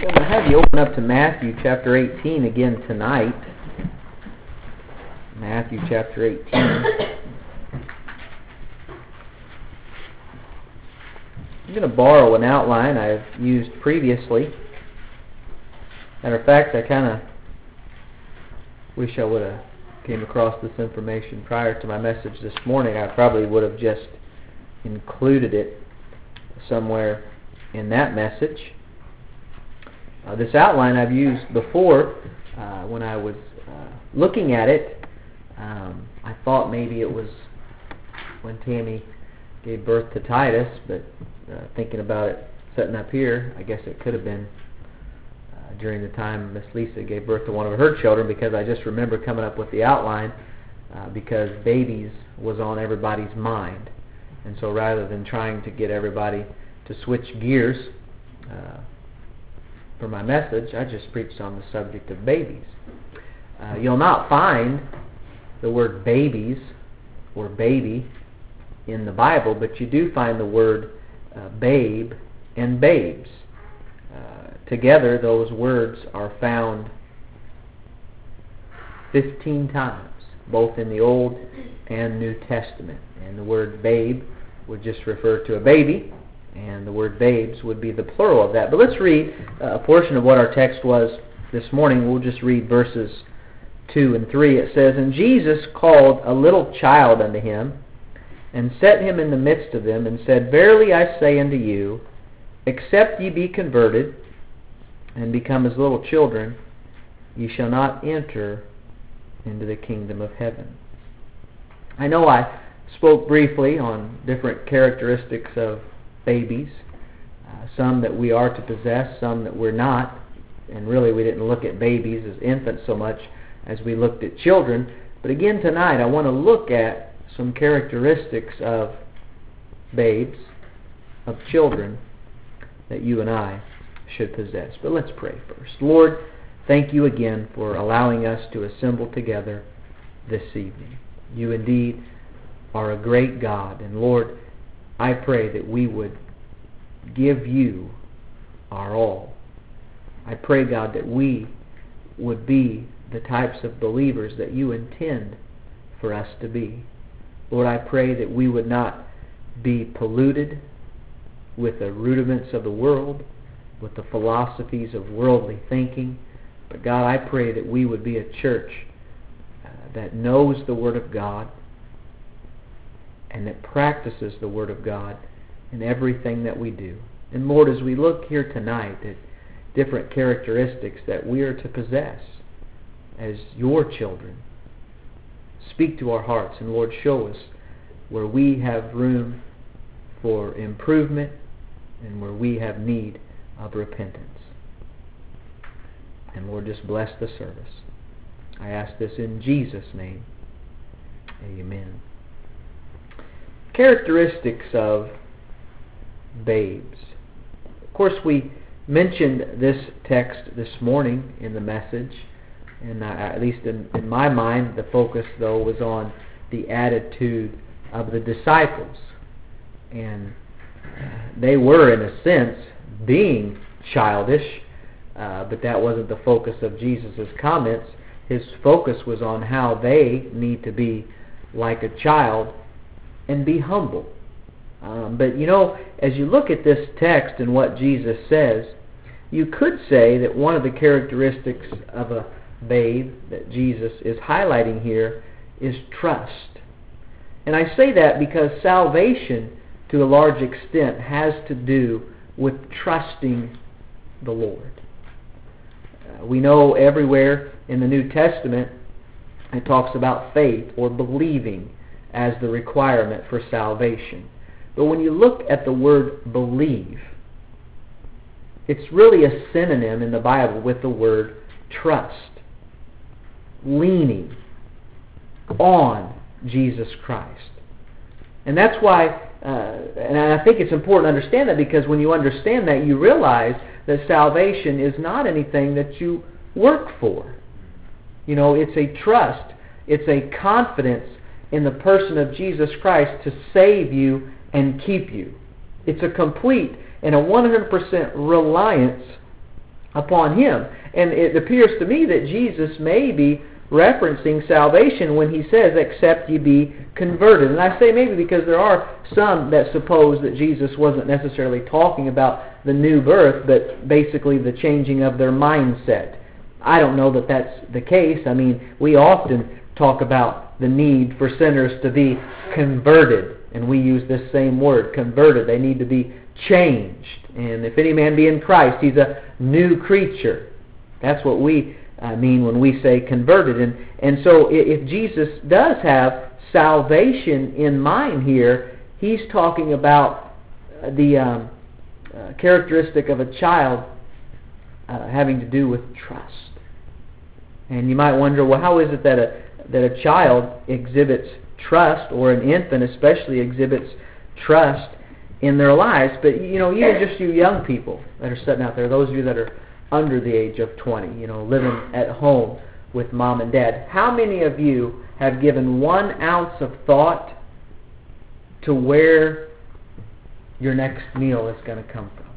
So I'm going to have you open up to Matthew chapter 18 again tonight. Matthew chapter 18. I'm going to borrow an outline I've used previously. Matter of fact, I kind of wish I would have came across this information prior to my message this morning. I probably would have just included it somewhere in that message. This outline I've used before when I was looking at it. I thought maybe it was when Tammy gave birth to Titus, but thinking about it setting up here, I guess it could have been during the time Miss Lisa gave birth to one of her children, because I just remember coming up with the outline because babies was on everybody's mind. And so rather than trying to get everybody to switch gears for my message, I just preached on the subject of babies. You'll not find the word babies or baby in the Bible, but you do find the word babe and babes. Together, those words are found 15 times, both in the Old and New Testament. And the word babe would just refer to a baby, and the word babes would be the plural of that. But let's read a portion of what our text was this morning. We'll just read verses 2 and 3. It says, "And Jesus called a little child unto him, and set him in the midst of them, and said, Verily I say unto you, except ye be converted, and become as little children, ye shall not enter into the kingdom of heaven." I know I spoke briefly on different characteristics of babies, some that we are to possess, some that we're not, and really we didn't look at babies as infants so much as we looked at children. But again tonight I want to look at some characteristics of babes, of children, that you and I should possess. But let's pray first. Lord, thank you again for allowing us to assemble together this evening. You indeed are a great God, and Lord, I pray that we would give you our all. I pray, God, that we would be the types of believers that you intend for us to be. Lord, I pray that we would not be polluted with the rudiments of the world, with the philosophies of worldly thinking. But God, I pray that we would be a church that knows the Word of God and that practices the Word of God in everything that we do. And Lord, as we look here tonight at different characteristics that we are to possess as your children, speak to our hearts, and Lord, show us where we have room for improvement and where we have need of repentance. And Lord, just bless the service. I ask this in Jesus' name. Amen. Characteristics of babes. Of course, we mentioned this text this morning in the message, and at least in my mind, the focus, though, was on the attitude of the disciples. And they were, in a sense, being childish, but that wasn't the focus of Jesus' comments. His focus was on how they need to be like a child and be humble. But you know, as you look at this text and what Jesus says, you could say that one of the characteristics of a babe that Jesus is highlighting here is trust. And I say that because salvation, to a large extent, has to do with trusting the Lord. We know everywhere in the New Testament it talks about faith or believing as the requirement for salvation. But when you look at the word believe, it's really a synonym in the Bible with the word trust, leaning on Jesus Christ. And that's why, and I think it's important to understand that, because when you understand that, you realize that salvation is not anything that you work for. You know, it's a trust, it's a confidence in the person of Jesus Christ to save you and keep you. It's a complete and a 100% reliance upon him. And it appears to me that Jesus may be referencing salvation when he says, except ye be converted. And I say maybe because there are some that suppose that Jesus wasn't necessarily talking about the new birth, but basically the changing of their mindset. I don't know that that's the case. I mean, we often talk about the need for sinners to be converted, and we use this same word, converted. They need to be changed. And if any man be in Christ, he's a new creature. That's what we mean when we say converted. And so if Jesus does have salvation in mind here, he's talking about the characteristic of a child having to do with trust. And you might wonder, well, how is it that a child exhibits trust, or an infant especially exhibits trust in their lives? But, even just you young people that are sitting out there, those of you that are under the age of 20, living at home with mom and dad, how many of you have given 1 ounce of thought to where your next meal is going to come from?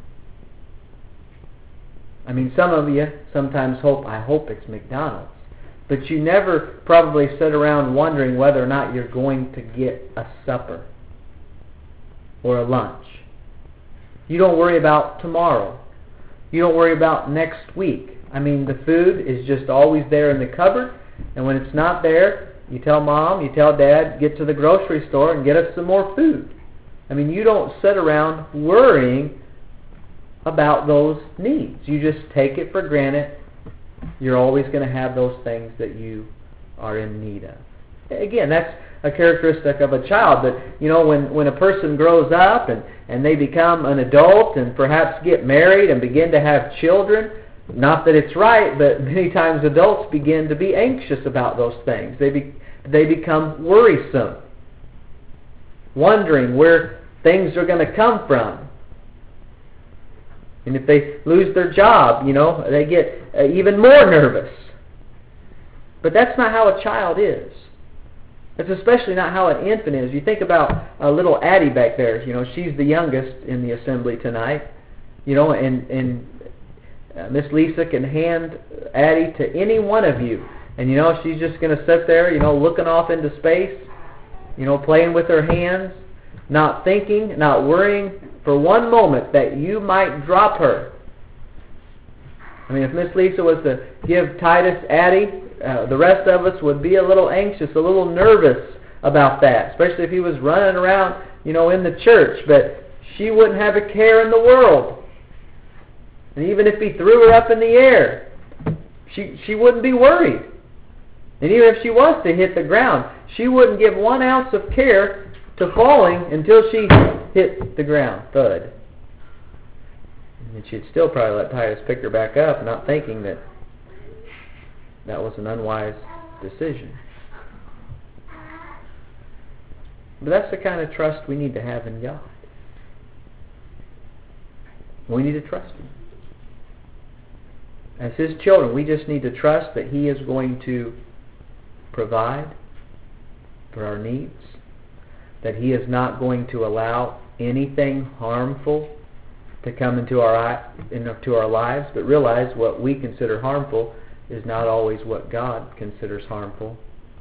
I mean, some of you sometimes I hope it's McDonald's, but you never probably sit around wondering whether or not you're going to get a supper or a lunch. You don't worry about tomorrow. You don't worry about next week. I mean, the food is just always there in the cupboard, and when it's not there, you tell mom, you tell dad, get to the grocery store and get us some more food. I mean, you don't sit around worrying about those needs. You just take it for granted. You're always going to have those things that you are in need of. Again, that's a characteristic of a child. But, when a person grows up and they become an adult and perhaps get married and begin to have children, not that it's right, but many times adults begin to be anxious about those things. They become worrisome, wondering where things are going to come from. And if they lose their job, they get even more nervous. But that's not how a child is. That's especially not how an infant is. You think about little Addie back there. She's the youngest in the assembly tonight. And Miss Lisa can hand Addie to any one of you. And, she's just going to sit there, looking off into space, playing with her hands, not thinking, not worrying for one moment that you might drop her. I mean, if Miss Lisa was to give Titus Addie, the rest of us would be a little anxious, a little nervous about that, especially if he was running around, in the church. But she wouldn't have a care in the world. And even if he threw her up in the air, she wouldn't be worried. And even if she was to hit the ground, she wouldn't give 1 ounce of care to falling until she hit the ground, thud. And she'd still probably let Titus pick her back up, not thinking that was an unwise decision. But that's the kind of trust we need to have in God. We need to trust Him. As His children, we just need to trust that He is going to provide for our needs, that He is not going to allow anything harmful to come into our lives, but realize what we consider harmful is not always what God considers harmful.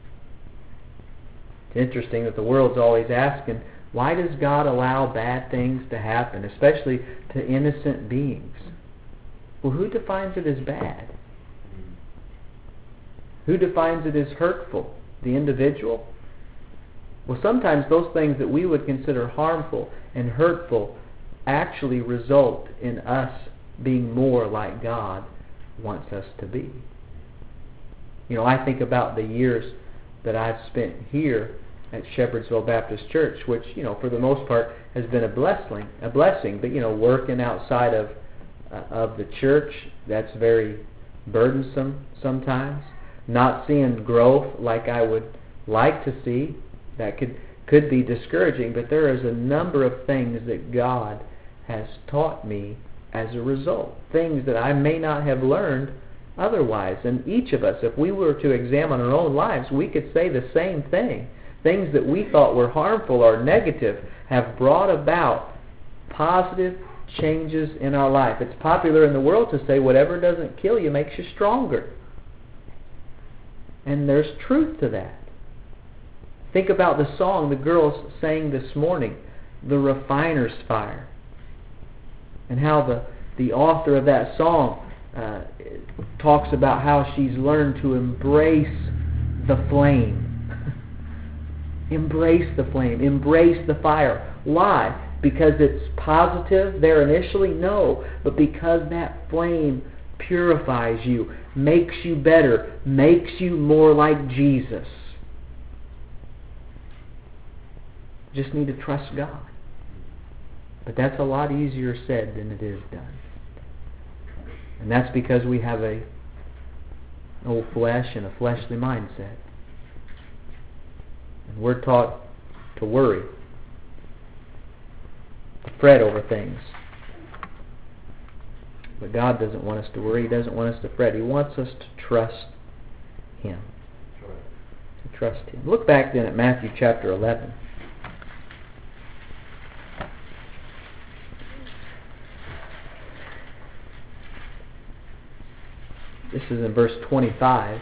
It's interesting that the world's always asking, why does God allow bad things to happen, especially to innocent beings? Well, who defines it as bad? Who defines it as hurtful? The individual? Well, sometimes those things that we would consider harmful and hurtful actually result in us being more like God wants us to be. I think about the years that I've spent here at Shepherdsville Baptist Church, which, for the most part has been a blessing. But, working outside of the church, that's very burdensome sometimes. Not seeing growth like I would like to see, that could be discouraging. But there is a number of things that God has taught me as a result. Things that I may not have learned otherwise. And each of us, if we were to examine our own lives, we could say the same thing. Things that we thought were harmful or negative have brought about positive changes in our life. It's popular in the world to say whatever doesn't kill you makes you stronger. And there's truth to that. Think about the song the girls sang this morning, The Refiner's Fire, and how the author of that song talks about how she's learned to embrace the flame. Embrace the flame. Embrace the fire. Why? Because it's positive there initially? No. But because that flame purifies you, makes you better, makes you more like Jesus. Just need to trust God. But that's a lot easier said than it is done. And that's because we have an old flesh and a fleshly mindset. And we're taught to worry, to fret over things. But God doesn't want us to worry. He doesn't want us to fret. He wants us to trust Him. To trust Him. Look back then at Matthew chapter 11. This is in verse 25.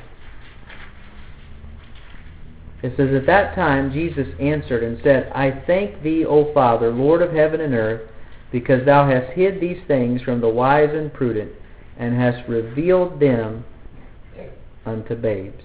It says, "At that time Jesus answered and said, I thank Thee, O Father, Lord of heaven and earth, because Thou hast hid these things from the wise and prudent, and hast revealed them unto babes."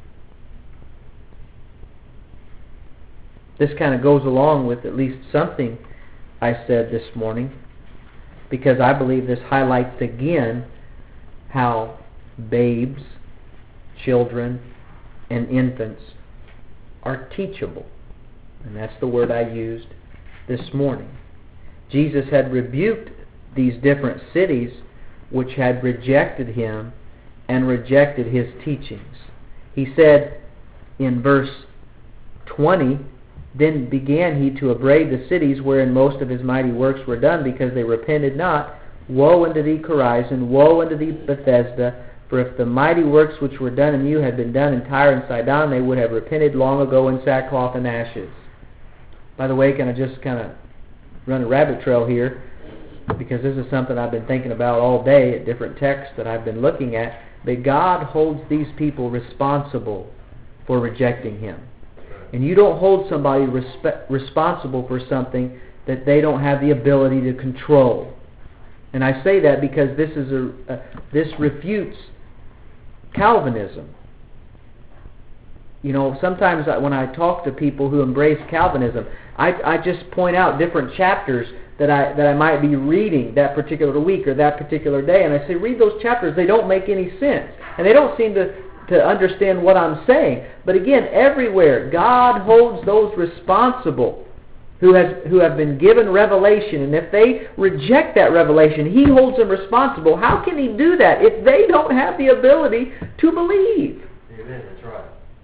This kind of goes along with at least something I said this morning, because I believe this highlights again how babes, children, and infants are teachable. And that's the word I used this morning. Jesus had rebuked these different cities which had rejected Him and rejected His teachings. He said in verse 20, "Then began He to upbraid the cities wherein most of His mighty works were done, because they repented not. Woe unto thee, Chorazin! Woe unto thee, Bethesda! For if the mighty works which were done in you had been done in Tyre and Sidon, they would have repented long ago in sackcloth and ashes." By the way, can I just kind of run a rabbit trail here? Because this is something I've been thinking about all day at different texts that I've been looking at. That God holds these people responsible for rejecting Him. And you don't hold somebody responsible for something that they don't have the ability to control. And I say that because this refutes Calvinism. You know, sometimes when I talk to people who embrace Calvinism, I just point out different chapters that I might be reading that particular week or that particular day, and I say, read those chapters. They don't make any sense, and they don't seem to understand what I'm saying. But again, everywhere, God holds those responsible who have been given revelation, and if they reject that revelation, He holds them responsible. How can He do that if they don't have the ability to believe? Amen. That's right.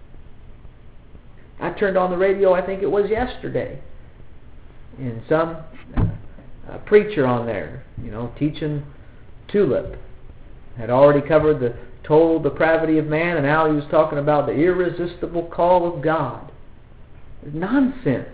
I turned on the radio, I think it was yesterday, and some preacher on there, teaching Tulip, had already covered the total depravity of man, and now he was talking about the irresistible call of God. Nonsense.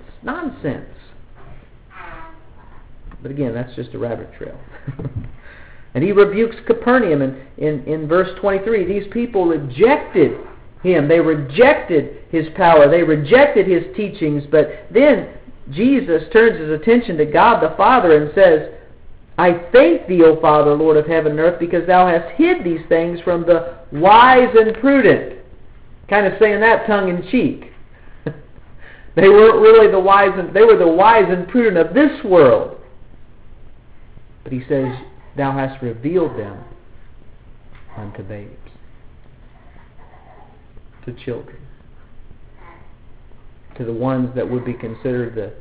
But again, that's just a rabbit trail. And he rebukes Capernaum in verse 23. These people rejected Him. They rejected His power. They rejected His teachings. But then Jesus turns His attention to God the Father and says, "I thank Thee, O Father, Lord of heaven and earth, because Thou hast hid these things from the wise and prudent." Kind of saying that tongue in cheek. They weren't really the wise, they were the wise and prudent of this world. But He says, "Thou hast revealed them unto babes," to children, to the ones that would be considered the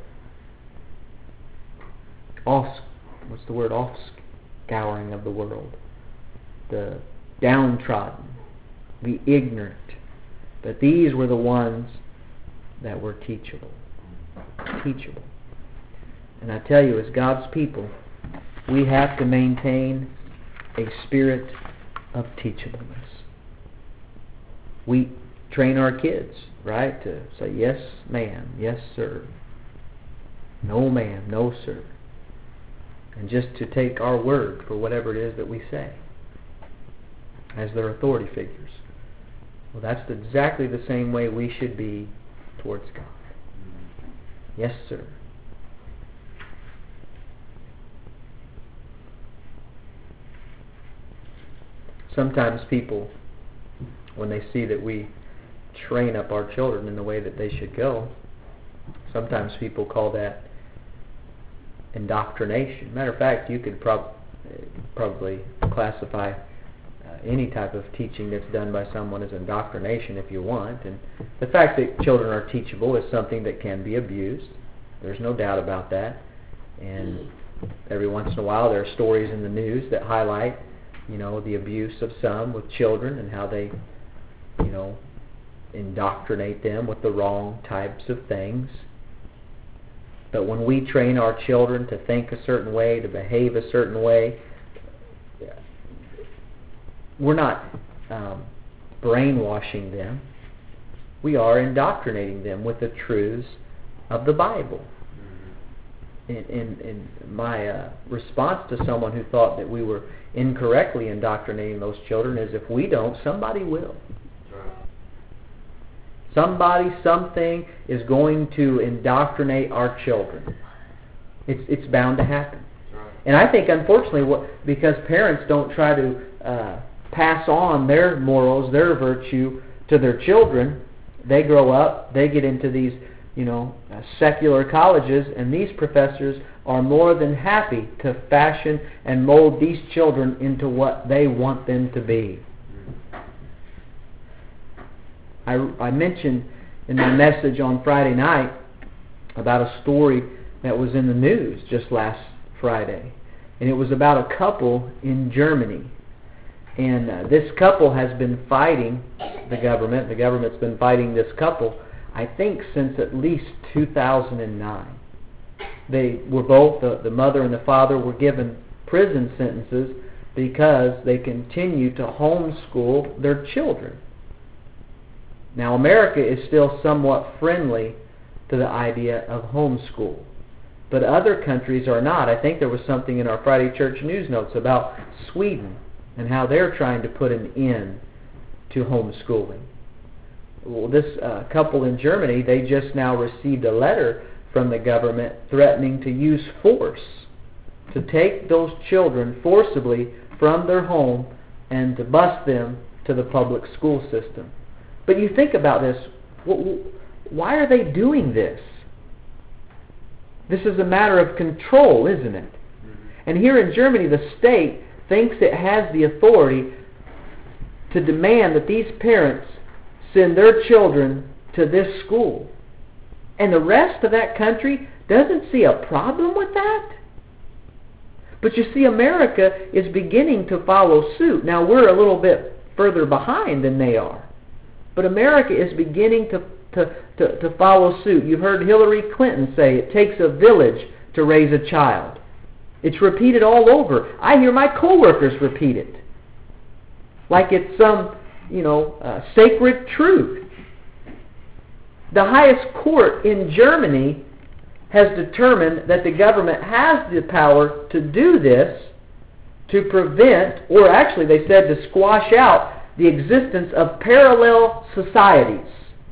offscouring of the world, the downtrodden, the ignorant. But these were the ones that were teachable. And I tell you, as God's people, we have to maintain a spirit of teachableness. We train our kids, right, to say, "Yes, ma'am, yes, sir. No, ma'am, no, sir." and just to take our word for whatever it is that we say as their authority figures. Well, that's exactly the same way we should be towards God. Yes, sir. Sometimes people, when they see that we train up our children in the way that they should go, sometimes people call that indoctrination. Matter of fact, you could probably classify any type of teaching that's done by someone as indoctrination if you want. And the fact that children are teachable is something that can be abused. There's no doubt about that. And every once in a while there are stories in the news that highlight, the abuse of some with children and how they, indoctrinate them with the wrong types of things. But when we train our children to think a certain way, to behave a certain way, we're not brainwashing them. We are indoctrinating them with the truths of the Bible. In my response to someone who thought that we were incorrectly indoctrinating those children is, if we don't, somebody will. Somebody, something is going to indoctrinate our children. It's bound to happen. And I think, unfortunately, because parents don't try to pass on their morals, their virtue to their children, they grow up, they get into these, secular colleges, and these professors are more than happy to fashion and mold these children into what they want them to be. I mentioned in my message on Friday night about a story that was in the news just last Friday. And it was about a couple in Germany. And this couple has been fighting the government. The government's been fighting this couple, I think, since at least 2009. They were both, the mother and the father, were given prison sentences because they continue to homeschool their children. Now, America is still somewhat friendly to the idea of homeschool, but other countries are not. I think there was something in our Friday Church News Notes about Sweden and how they're trying to put an end to homeschooling. Well, this couple in Germany, they just now received a letter from the government threatening to use force to take those children forcibly from their home and to bus them to the public school system. But you think about this, why are they doing this? This is a matter of control, isn't it? And here in Germany, the state thinks it has the authority to demand that these parents send their children to this school. And the rest of that country doesn't see a problem with that. But you see, America is beginning to follow suit. Now, we're a little bit further behind than they are. But America is beginning to follow suit. You've heard Hillary Clinton say it takes a village to raise a child. It's repeated all over. I hear my coworkers repeat it like it's some, sacred truth. The highest court in Germany has determined that the government has the power to do this, to prevent, or actually they said to squash out, the existence of parallel societies.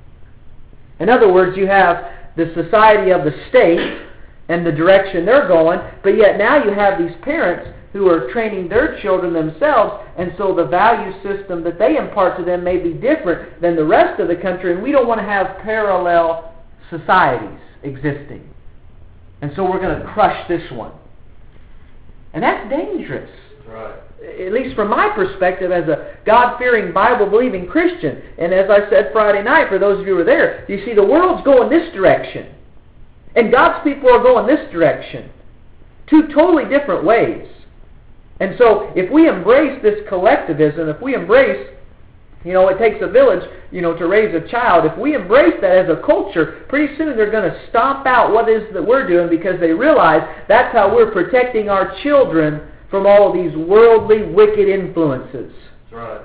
In other words, you have the society of the state and the direction they're going, but yet now you have these parents who are training their children themselves, and so the value system that they impart to them may be different than the rest of the country, and we don't want to have parallel societies existing. And so we're going to crush this one. And that's dangerous. Right. At least from my perspective as a God-fearing, Bible-believing Christian. And as I said Friday night, for those of you who were there, you see the world's going this direction. And God's people are going this direction. Two totally different ways. And so if we embrace this collectivism, if we embrace, it takes a village, to raise a child, if we embrace that as a culture, pretty soon they're going to stomp out what it is that we're doing because they realize that's how we're protecting our children from all of these worldly, wicked influences. That's right.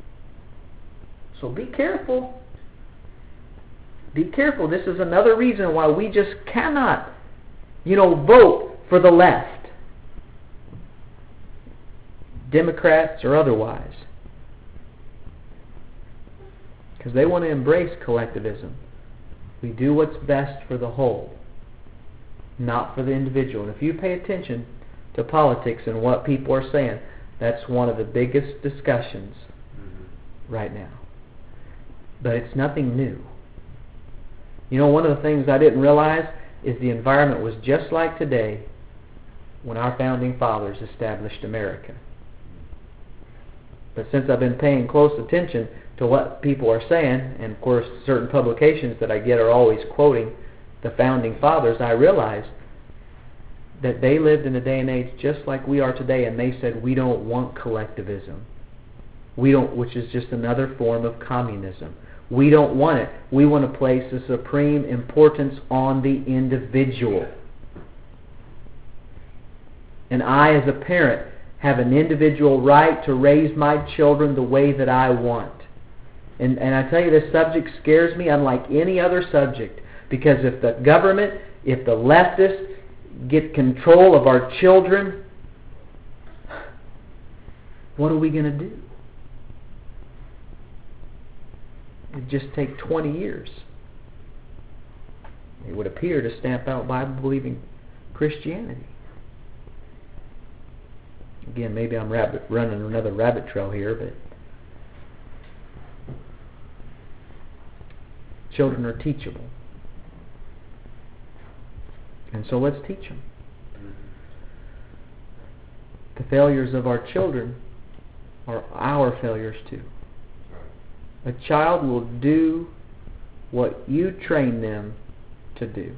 So be careful. Be careful. This is another reason why we just cannot, vote for the left. Democrats or otherwise. Because they want to embrace collectivism. We do what's best for the whole, not for the individual. And if you pay attention to politics and what people are saying, that's one of the biggest discussions right now. But it's nothing new. You know, one of the things I didn't realize is the environment was just like today when our founding fathers established America. But since I've been paying close attention to what people are saying, and of course certain publications that I get are always quoting the founding fathers, I realize that they lived in a day and age just like we are today, and they said we don't want collectivism. We don't, which is just another form of communism. We don't want it. We want to place the supreme importance on the individual. And I, as a parent, have an individual right to raise my children the way that I want. And I tell you, this subject scares me unlike any other subject. Because if the government, if the leftists get control of our children, what are we going to do? It'd just take 20 years. It would appear to stamp out Bible-believing Christianity. Again, maybe I'm running another rabbit trail here, but children are teachable. And so let's teach them. The failures of our children are our failures too. A child will do what you train them to do.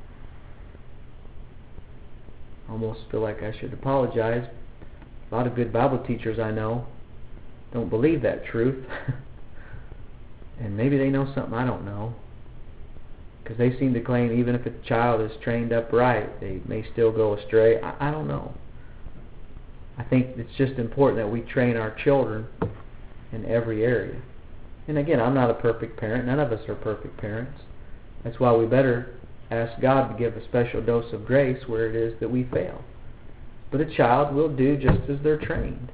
I almost feel like I should apologize. A lot of good Bible teachers I know don't believe that truth. And maybe they know something I don't know. Because they seem to claim even if a child is trained upright, they may still go astray. I don't know. I think it's just important that we train our children in every area. And again, I'm not a perfect parent. None of us are perfect parents. That's why we better ask God to give a special dose of grace where it is that we fail. But a child will do just as they're trained.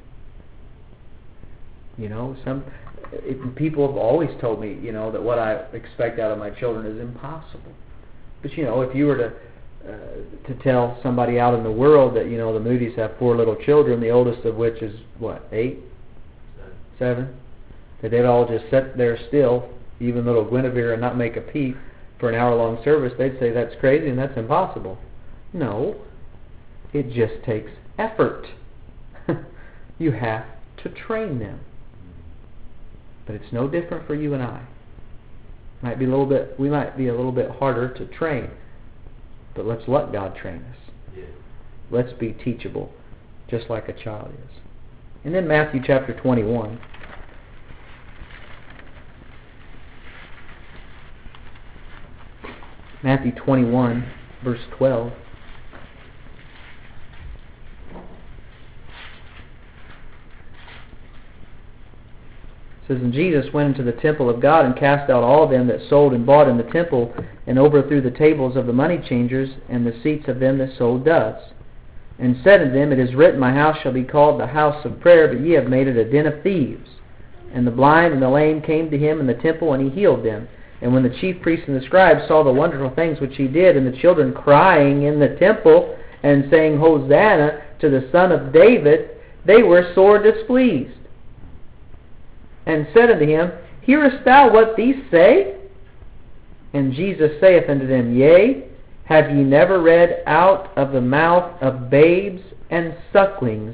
You know, people have always told me, you know, that what I expect out of my children is impossible. But you know, if you were to tell somebody out in the world that, you know, the Moody's have 4 little children, the oldest of which is what, 8? 7? That they'd all just sit there still, even little Guinevere, and not make a peep for an hour-long service, they'd say that's crazy and that's impossible. No, it just takes effort. You have to train them. But it's no different for you and I. We might be a little bit harder to train, but let's let God train us. Yeah. Let's be teachable, just like a child is. And then Matthew chapter 21. Matthew 21, verse 12. It says, "And Jesus went into the temple of God and cast out all them that sold and bought in the temple, and overthrew the tables of the money changers and the seats of them that sold doves. And said unto them, It is written, My house shall be called the house of prayer, but ye have made it a den of thieves. And the blind and the lame came to him in the temple, and he healed them. And when the chief priests and the scribes saw the wonderful things which he did, and the children crying in the temple, and saying, Hosanna to the Son of David, they were sore displeased. And said unto him, Hearest thou what these say? And Jesus saith unto them, Yea, have ye never read, Out of the mouth of babes and sucklings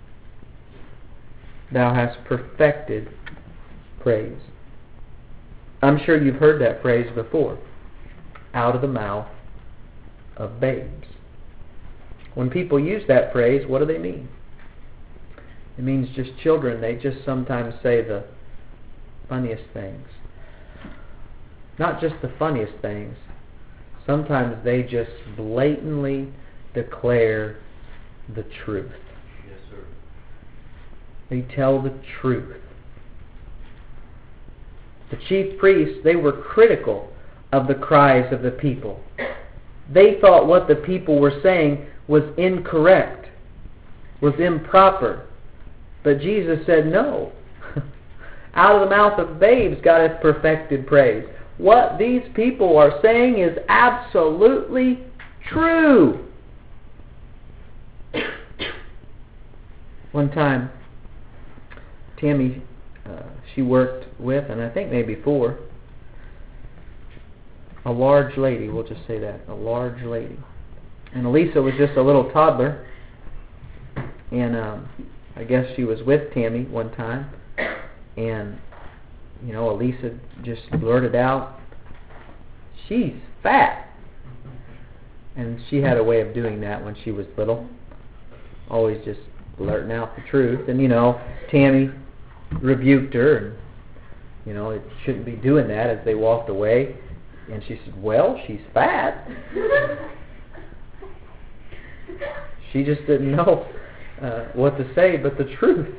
thou hast perfected praise." I'm sure you've heard that phrase before. Out of the mouth of babes. When people use that phrase, what do they mean? It means just children. They just sometimes say the funniest things. Not just the funniest things. Sometimes they just blatantly declare the truth. Yes, sir. They tell the truth. The chief priests, they were critical of the cries of the people. They thought what the people were saying was incorrect, was improper. But Jesus said no. Out of the mouth of babes God hath perfected praise. What these people are saying is absolutely true. One time, Tammy, she worked with, and I think maybe for, a large lady. We'll just say that, a large lady. And Elisa was just a little toddler, and I guess she was with Tammy one time, and Elisa just blurted out, "She's fat." And she had a way of doing that when she was little, always just blurting out the truth. And Tammy rebuked her, and it shouldn't be doing that, as they walked away. And she said, "Well, she's fat." She just didn't know what to say but the truth.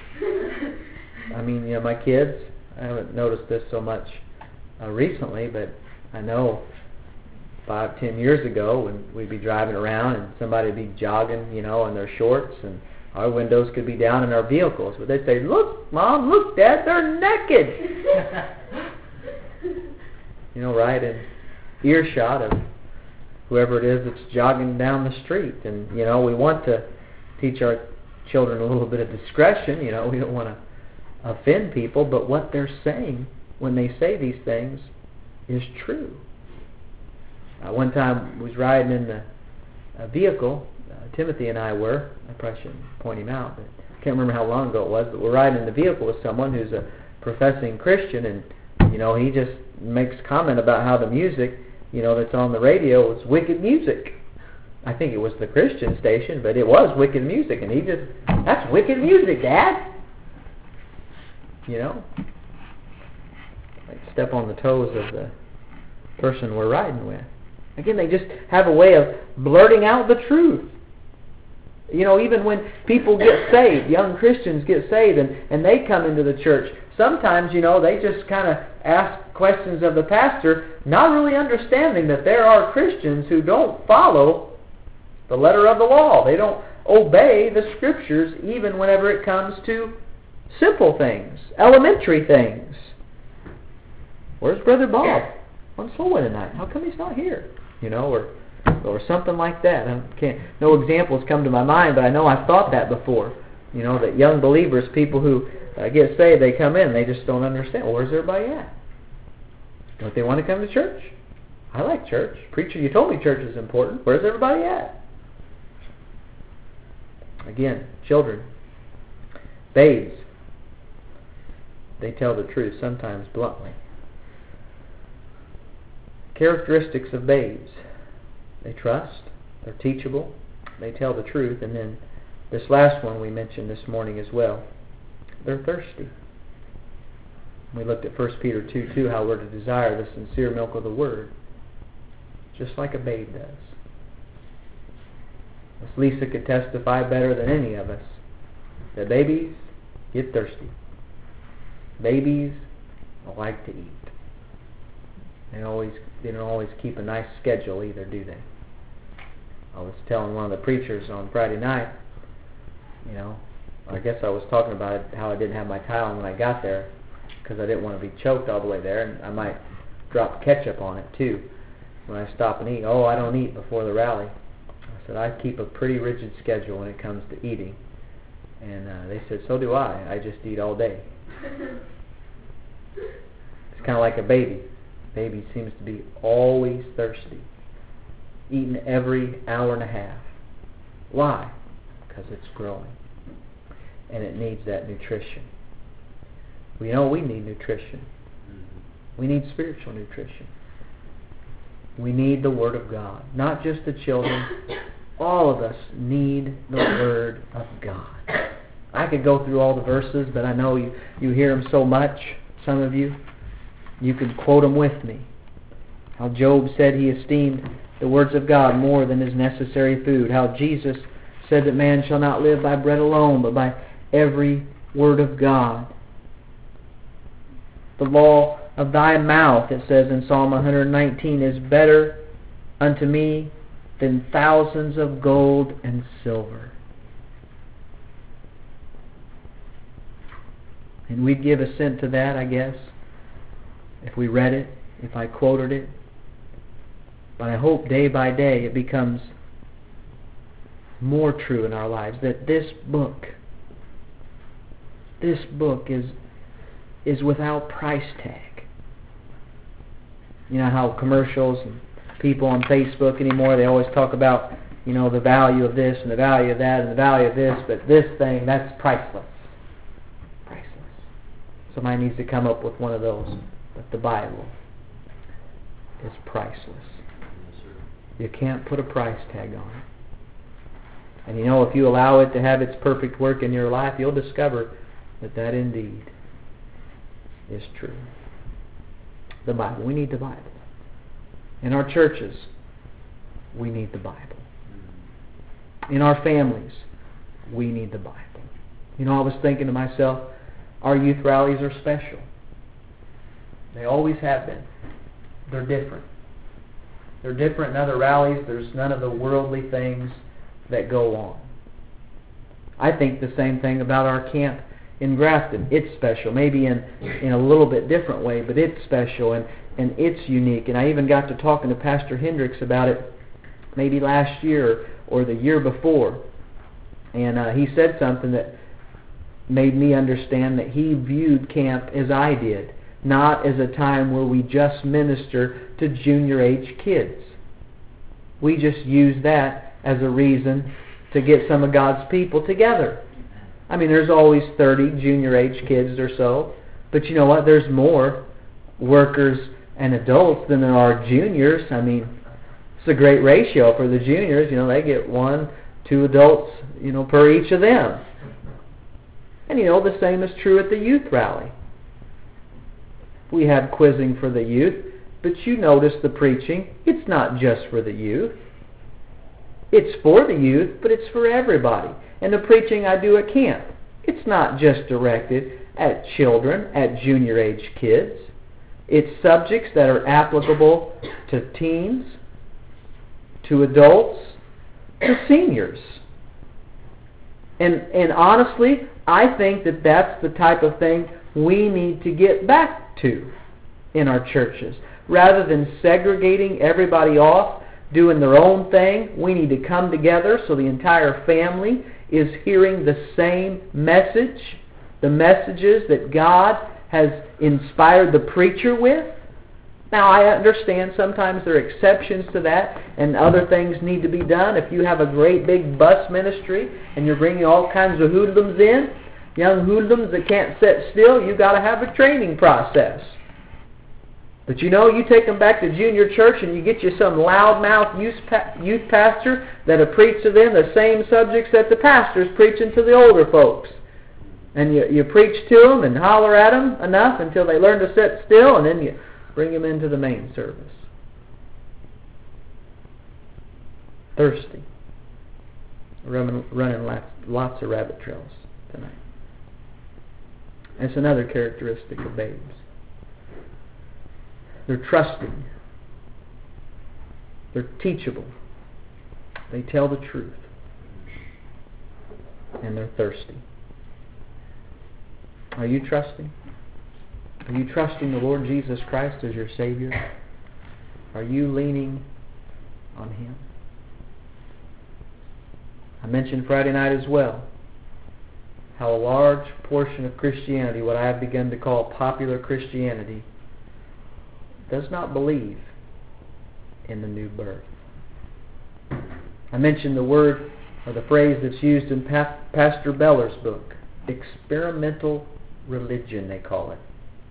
I mean, my kids, I haven't noticed this so much recently, but I know 5-10 years ago when we'd be driving around and somebody would be jogging, in their shorts, and our windows could be down in our vehicles, but they'd say, "Look, Mom, look, Dad, they're naked." Right in earshot of whoever it is that's jogging down the street. And, we want to teach our children a little bit of discretion. We don't want to offend people, but what they're saying when they say these things is true. One time I was riding in the vehicle, Timothy and I were, I probably shouldn't point him out, but I can't remember how long ago it was, but we're riding in the vehicle with someone who's a professing Christian, and he just makes comment about how the music, that's on the radio is wicked music. I think it was the Christian station, but it was wicked music, and he just, "That's wicked music, Dad." Like step on the toes of the person we're riding with. Again, they just have a way of blurting out the truth. Even when people get saved, young Christians get saved, and they come into the church, sometimes, they just kind of ask questions of the pastor, not really understanding that there are Christians who don't follow the letter of the law. They don't obey the Scriptures even whenever it comes to simple things, elementary things. "Where's Brother Bob on soul winning tonight? How come he's not here?" Or something like that. No examples come to my mind, but I know I've thought that before. That young believers, people who get saved, they come in, they just don't understand. Well, where's everybody at? Don't they want to come to church? I like church. Preacher, you told me church is important. Where's everybody at? Again, children, babes, they tell the truth, sometimes bluntly. Characteristics of babes: they trust, they're teachable, they tell the truth, and then this last one we mentioned this morning as well, they're thirsty. We looked at 1 Peter 2:2, how we're to desire the sincere milk of the Word, just like a babe does. Miss Lisa could testify better than any of us that babies get thirsty. Babies like to eat. They don't always keep a nice schedule either, do they? I was telling one of the preachers on Friday night, I guess I was talking about how I didn't have my tie on when I got there because I didn't want to be choked all the way there, and I might drop ketchup on it too when I stop and eat. "Oh, I don't eat before the rally." I said, "I keep a pretty rigid schedule when it comes to eating." And they said, "So do I. I just eat all day." It's kind of like a baby. Baby seems to be always thirsty, eating every hour and a half. Why? Because it's growing, and it needs that nutrition. We need nutrition. We need spiritual nutrition. We need the Word of God. Not just the children. All of us need the Word of God. I could go through all the verses, but I know you hear them so much, some of you. You could quote them with me. How Job said he esteemed the words of God more than his necessary food. How Jesus said that man shall not live by bread alone, but by every word of God. The law of thy mouth, it says in Psalm 119, is better unto me than thousands of gold and silver. And we'd give assent to that, I guess, if we read it, if I quoted it. But I hope day by day it becomes more true in our lives that this book is without price tag. You know how commercials and people on Facebook anymore, they always talk about, you know, the value of this and the value of that and the value of this, but this thing, that's priceless. Priceless. Somebody needs to come up with one of those. But the Bible is priceless. You can't put a price tag on it. And you know, if you allow it to have its perfect work in your life, you'll discover that that indeed is true. The Bible. We need the Bible. In our churches, we need the Bible. In our families, we need the Bible. You know, I was thinking to myself, our youth rallies are special. They always have been. They're different. They're different in other rallies. There's none of the worldly things that go on. I think the same thing about our camp in Grafton. It's special, maybe in a little bit different way, but it's special and it's unique. And I even got to talking to Pastor Hendricks about it maybe last year or the year before. And he said something that made me understand that he viewed camp as I did, not as a time where we just minister to junior age kids. We just use that as a reason to get some of God's people together. I mean, there's always 30 junior age kids or so, but you know what? There's more workers and adults than there are juniors. I mean, it's a great ratio for the juniors. You know, they get 1, 2 adults, you know, per each of them. And you know, the same is true at the youth rally. We have quizzing for the youth, but you notice the preaching. It's not just for the youth. It's for the youth, but it's for everybody. And the preaching I do at camp, it's not just directed at children, at junior age kids. It's subjects that are applicable to teens, to adults, to seniors. And honestly, I think that that's the type of thing we need to get back to in our churches. Rather than segregating everybody off, doing their own thing, we need to come together so the entire family is hearing the same message, the messages that God has inspired the preacher with. Now, I understand sometimes there are exceptions to that and other things need to be done. If you have a great big bus ministry and you're bringing all kinds of hoodlums in, young hoodlums that can't sit still, you've got to have a training process. But you know, you take them back to junior church and you get you some loudmouth youth pastor that'll preach to them the same subjects that the pastor's preaching to the older folks. And you preach to them and holler at them enough until they learn to sit still, and then you bring them into the main service. Thirsty. Running lots of rabbit trails tonight. That's another characteristic of babes. They're trusting. They're teachable. They tell the truth. And they're thirsty. Are you trusting? Are you trusting the Lord Jesus Christ as your Savior? Are you leaning on Him? I mentioned Friday night as well how a large portion of Christianity, what I have begun to call popular Christianity, does not believe in the new birth. I mentioned the word or the phrase that's used in Pastor Beller's book, experimental religion, they call it.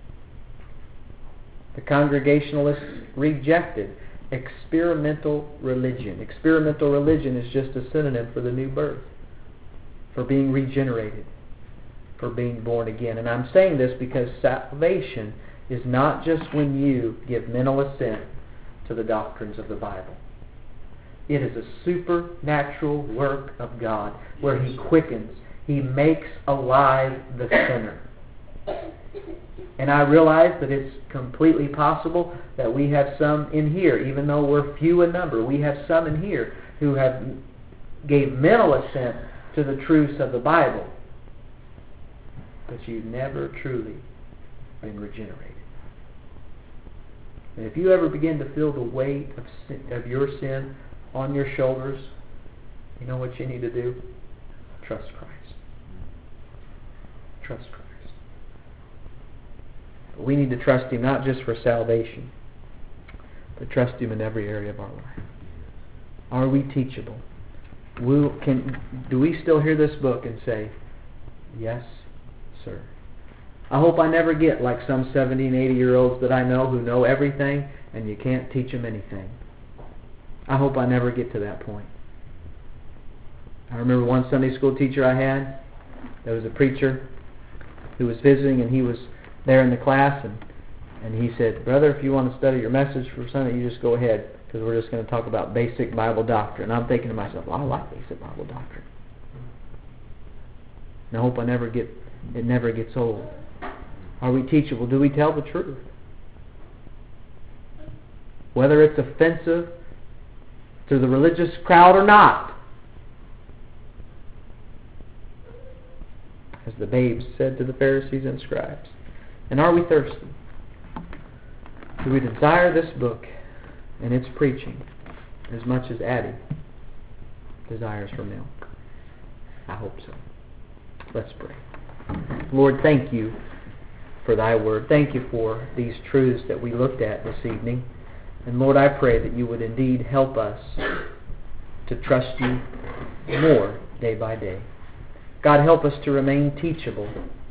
The Congregationalists rejected experimental religion. Experimental religion is just a synonym for the new birth, for being regenerated, for being born again. And I'm saying this because salvation is not just when you give mental assent to the doctrines of the Bible. It is a supernatural work of God where He quickens, He makes alive the sinner. And I realize that it's completely possible that we have some in here, even though we're few in number, we have some in here who have gave mental assent to the truths of the Bible. but you've never truly been regenerated. And if you ever begin to feel the weight of your sin on your shoulders, you know what you need to do? Trust Christ. Trust Christ. But we need to trust Him not just for salvation, but trust Him in every area of our life. Are we teachable? Do we still hear this book and say, yes, sir? I hope I never get like some 70 and 80-year-olds that I know who know everything and you can't teach them anything. I hope I never get to that point. I remember one Sunday school teacher I had. There was a preacher who was visiting, and he was there in the class, and he said, brother, if you want to study your message for Sunday, you just go ahead, because we're just going to talk about basic Bible doctrine. And I'm thinking to myself, well, I like basic Bible doctrine. And I hope it never gets old. Are we teachable? Do we tell the truth? Whether it's offensive to the religious crowd or not. As the babes said to the Pharisees and scribes. And are we thirsty? Do we desire this book and its preaching as much as Addie desires for milk? I hope so. Let's pray. Lord, thank you for Thy Word. Thank you for these truths that we looked at this evening. And Lord, I pray that you would indeed help us to trust you more day by day. God, help us to remain teachable,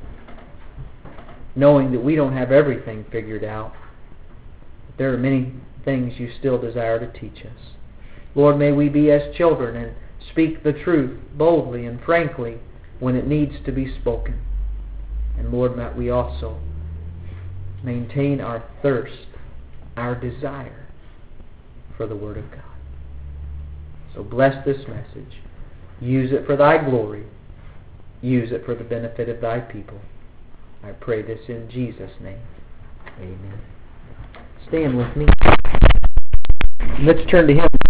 knowing that we don't have everything figured out. But there are many things you still desire to teach us. Lord, may we be as children and speak the truth boldly and frankly when it needs to be spoken. And Lord, may we also maintain our thirst, our desire for the Word of God. So bless this message. Use it for Thy glory. Use it for the benefit of Thy people. I pray this in Jesus' name. Amen. Stand with me. Let's turn to Him.